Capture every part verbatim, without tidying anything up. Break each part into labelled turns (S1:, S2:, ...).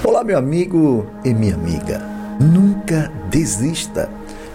S1: Olá, meu amigo e minha amiga. Nunca desista,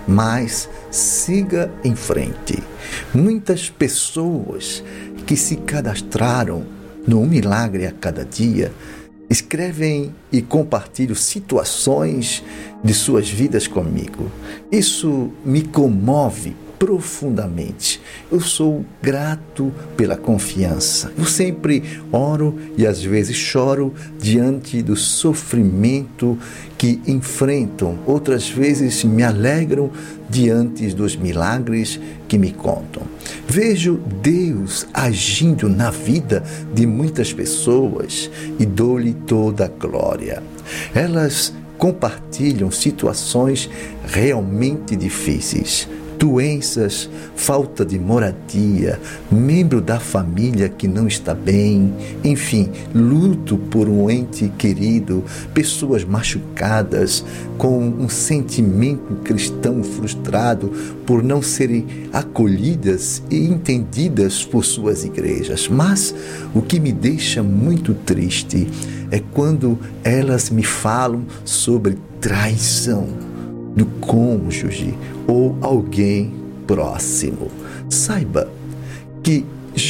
S1: mas siga em frente. Muitas pessoas que se cadastraram no Um Milagre a Cada Dia escrevem e compartilham situações de suas vidas comigo. Isso me comove profundamente. Eu sou grato pela confiança. Eu sempre oro e às vezes choro diante do sofrimento que enfrentam. Outras vezes me alegram diante dos milagres que me contam. Vejo Deus agindo na vida de muitas pessoas e dou-lhe toda a glória. Elas compartilham situações realmente difíceis. Doenças, falta de moradia, membro da família que não está bem, enfim, luto por um ente querido, pessoas machucadas, com um sentimento cristão frustrado por não serem acolhidas e entendidas por suas igrejas. Mas o que me deixa muito triste é quando elas me falam sobre traição do cônjuge ou alguém próximo. Saiba que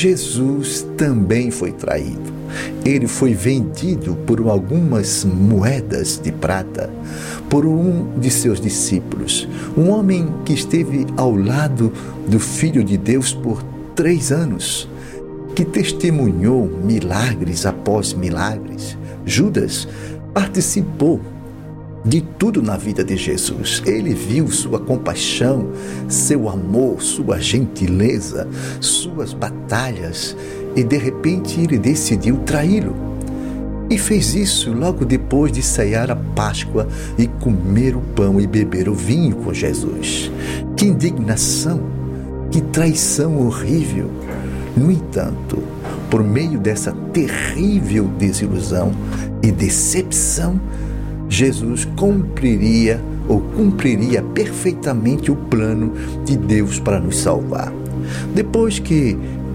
S1: Jesus também foi traído. Ele foi vendido por algumas moedas de prata por um de seus discípulos, um homem que esteve ao lado do Filho de Deus por três anos, que testemunhou milagres após milagres. Judas participou de tudo na vida de Jesus. Ele viu sua compaixão, seu amor, sua gentileza, suas batalhas e de repente ele decidiu traí-lo. E fez isso logo depois de ceiar a Páscoa e comer o pão e beber o vinho com Jesus. Que indignação, que traição horrível! No entanto, por meio dessa terrível desilusão e decepção, Jesus cumpriria ou cumpriria perfeitamente o plano de Deus para nos salvar. Depois que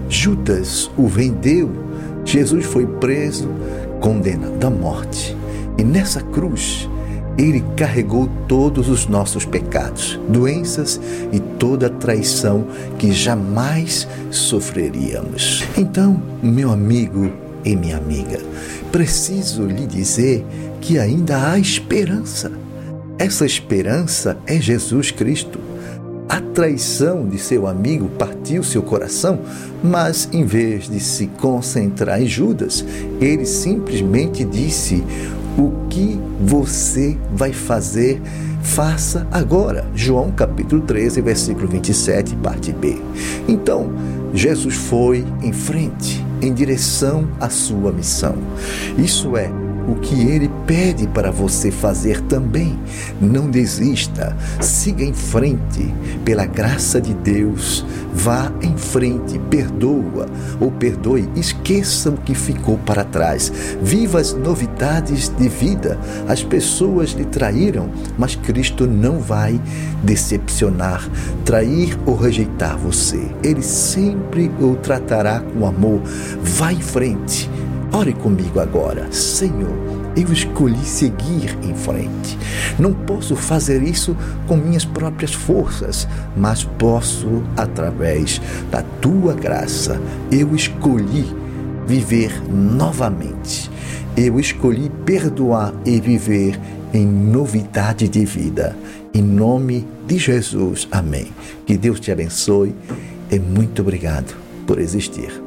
S1: Judas o vendeu, Jesus foi preso, condenado à morte. E nessa cruz, ele carregou todos os nossos pecados, doenças e toda a traição que jamais sofreríamos. Então, meu amigo e minha amiga, preciso lhe dizer que ainda há esperança. Essa esperança é Jesus Cristo. A traição de seu amigo partiu seu coração, mas em vez de se concentrar em Judas, ele simplesmente disse: o que você vai fazer, faça agora. João capítulo treze, versículo vinte e sete, parte B. Então, Jesus foi em frente, em direção à sua missão. Isso é o que ele pede para você fazer também. Não desista, siga em frente, pela graça de Deus, vá em frente, perdoa ou perdoe, esqueça o que ficou para trás, viva as novidades de vida. As pessoas lhe traíram, mas Cristo não vai decepcionar, trair ou rejeitar você. Ele sempre o tratará com amor. Vá em frente. Ore comigo agora. Senhor, eu escolhi seguir em frente. Não posso fazer isso com minhas próprias forças, mas posso através da Tua graça. Eu escolhi viver novamente. Eu escolhi perdoar e viver em novidade de vida. Em nome de Jesus, amém. Que Deus te abençoe e muito obrigado por existir.